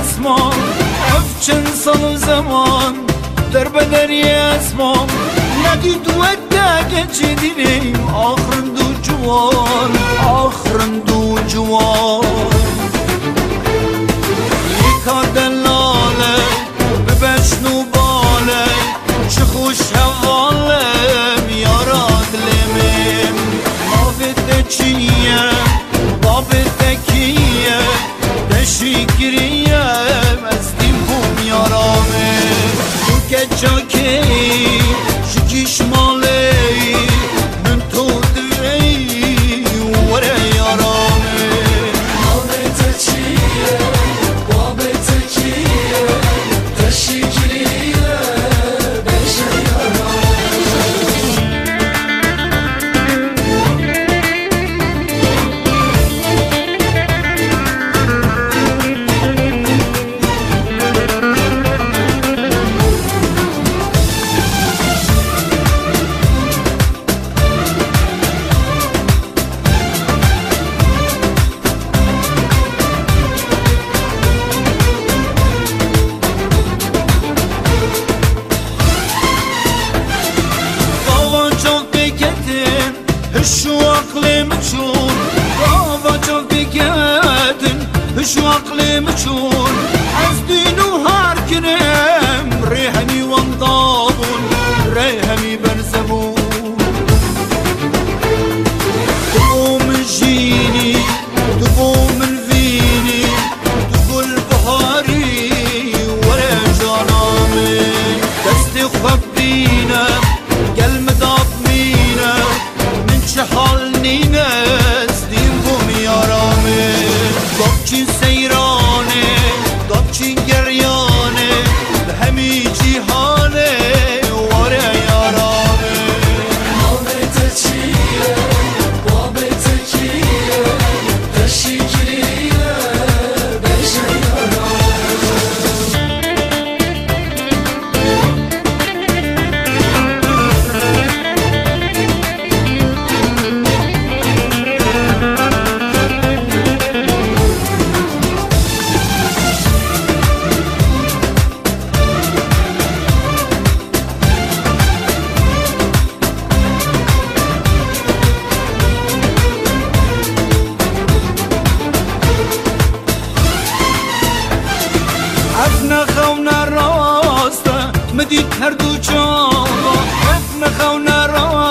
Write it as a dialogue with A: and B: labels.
A: اسمان اف چند سال زمان در بدری اسمان ندید و دگه جدیدیم آخرند و جوان آخرند و جوان یکا دلاله ببشنو باله چه خوش حوالم یاراد لمم بابت چیه بابت کیه دشیگریم از دیم بوم یارامه تو که جاکی شکیش ماله من تو دوی وره یارامه
B: بابت چیه بابت کیه دشیگریه بشه یارامه
A: شو عقلي مجون بابا جون بيقادن شو عقلي مجون عزدين وهار كنم ريهمي وانضابون ريهمي برزبون تبو من جيني تبو من فيني تبو البهاري ولا جرامي دستي خبينا قلب ضابينا حال نینست دیم بوم یارامه دابچین سیرانه دابچین گریانه به همی جیهانه واره یارامه
B: بابت چیه بابت کیه دشیگریه بشه یارامه
A: افنا خونا راسته مدید هر دو جانا افنا خونا راسته